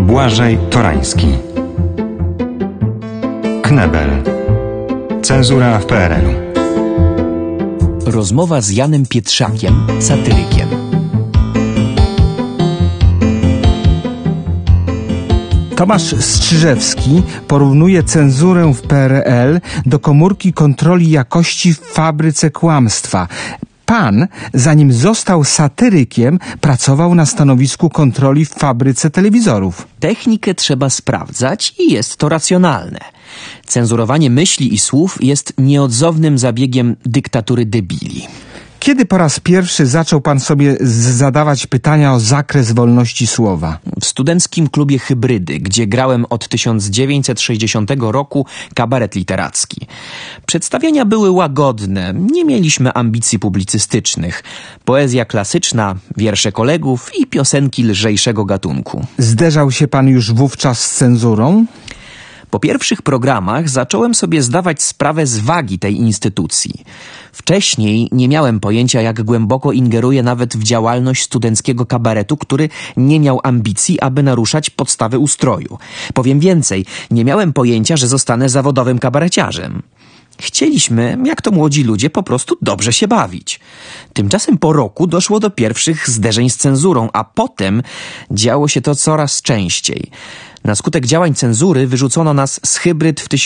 Błażej Torański. Knebel. Cenzura w PRL-u. Rozmowa z Janem Pietrzakiem, satyrykiem. Tomasz Strzyżewski porównuje cenzurę w PRL do komórki kontroli jakości w fabryce kłamstwa. Pan, zanim został satyrykiem, pracował na stanowisku kontroli w fabryce telewizorów. Technikę trzeba sprawdzać i jest to racjonalne. Cenzurowanie myśli i słów jest nieodzownym zabiegiem dyktatury debili. Kiedy po raz pierwszy zaczął pan sobie zadawać pytania o zakres wolności słowa? W studenckim klubie Hybrydy, gdzie grałem od 1960 roku kabaret literacki. Przedstawienia były łagodne, nie mieliśmy ambicji publicystycznych. Poezja klasyczna, wiersze kolegów i piosenki lżejszego gatunku. Zderzał się pan już wówczas z cenzurą? Po pierwszych programach zacząłem sobie zdawać sprawę z wagi tej instytucji. Wcześniej nie miałem pojęcia, jak głęboko ingeruje nawet w działalność studenckiego kabaretu, który nie miał ambicji, aby naruszać podstawy ustroju. Powiem więcej, nie miałem pojęcia, że zostanę zawodowym kabareciarzem. Chcieliśmy, jak to młodzi ludzie, po prostu dobrze się bawić. Tymczasem po roku doszło do pierwszych zderzeń z cenzurą, a potem działo się to coraz częściej. Na skutek działań cenzury wyrzucono nas z Hybryd w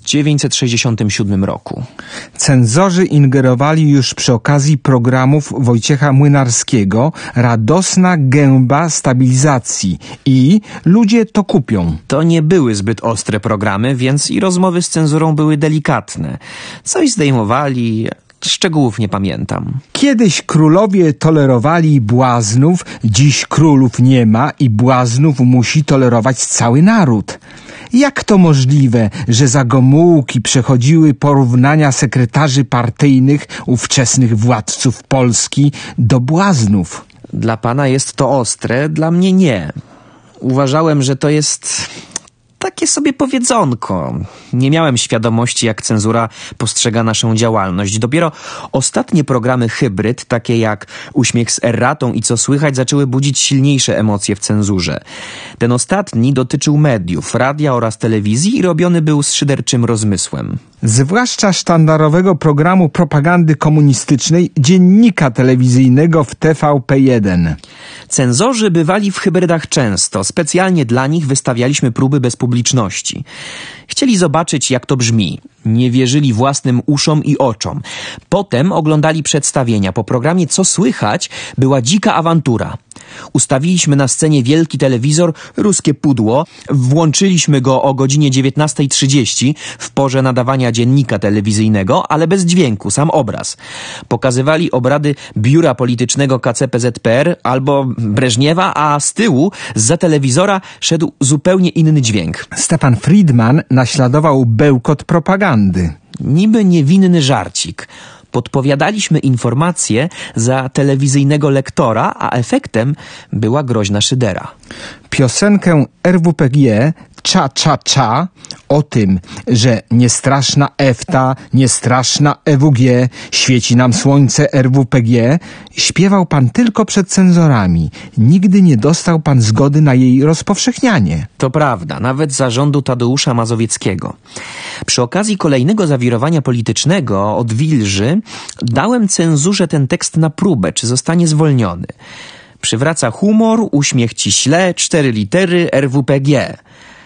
1967 roku. Cenzorzy ingerowali już przy okazji programów Wojciecha Młynarskiego Radosna gęba stabilizacji i Ludzie to kupią. To nie były zbyt ostre programy, więc i rozmowy z cenzurą były delikatne. Coś zdejmowali, szczegółów nie pamiętam. Kiedyś królowie tolerowali błaznów, dziś królów nie ma i błaznów musi tolerować cały naród. Jak to możliwe, że za Gomułki przechodziły porównania sekretarzy partyjnych ówczesnych władców Polski do błaznów? Dla pana jest to ostre, dla mnie nie. Uważałem, że to jest takie sobie powiedzonko. Nie miałem świadomości, jak cenzura postrzega naszą działalność. Dopiero ostatnie programy Hybryd, takie jak Uśmiech z erratą i Co słychać, zaczęły budzić silniejsze emocje w cenzurze. Ten ostatni dotyczył mediów, radia oraz telewizji i robiony był z szyderczym rozmysłem. Zwłaszcza sztandarowego programu propagandy komunistycznej, dziennika telewizyjnego w TVP1. Cenzorzy bywali w Hybrydach często. Specjalnie dla nich wystawialiśmy próby bez publiczności. Chcieli zobaczyć, jak to brzmi. Nie wierzyli własnym uszom i oczom. Potem oglądali przedstawienia. Po programie Co słychać była dzika awantura. Ustawiliśmy na scenie wielki telewizor, ruskie pudło, włączyliśmy go o godzinie 19:30 w porze nadawania dziennika telewizyjnego, ale bez dźwięku, sam obraz. Pokazywali obrady biura politycznego KCPZPR albo Breżniewa, a z tyłu, zza telewizora, szedł zupełnie inny dźwięk. Stefan Friedman naśladował bełkot propagandy. Niby niewinny żarcik. Podpowiadaliśmy informacje za telewizyjnego lektora, a efektem była groźna szydera. Piosenkę RWPG Cza, cza, cza o tym, że niestraszna EFTA, niestraszna EWG, świeci nam słońce RWPG, śpiewał pan tylko przed cenzorami. Nigdy nie dostał pan zgody na jej rozpowszechnianie. To prawda, nawet za rządu Tadeusza Mazowieckiego. Przy okazji kolejnego zawirowania politycznego od Wilży dałem cenzurze ten tekst na próbę, czy zostanie zwolniony. Przywraca humor, uśmiech ci śle, 4 litery RWPG.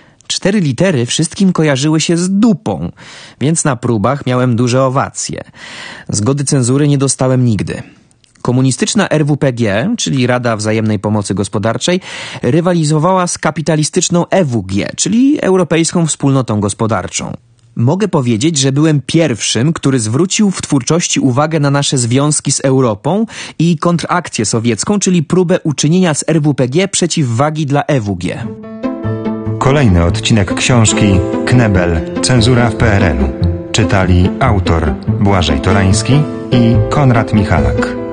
4 litery wszystkim kojarzyły się z dupą, więc na próbach miałem duże owacje. Zgody cenzury nie dostałem nigdy. Komunistyczna RWPG, czyli Rada Wzajemnej Pomocy Gospodarczej, rywalizowała z kapitalistyczną EWG, czyli Europejską Wspólnotą Gospodarczą. Mogę powiedzieć, że byłem pierwszym, który zwrócił w twórczości uwagę na nasze związki z Europą i kontrakcję sowiecką, czyli próbę uczynienia z RWPG przeciwwagi dla EWG. Kolejny odcinek książki Knebel. Cenzura w PRL-u. Czytali autor Błażej Torański i Konrad Michalak.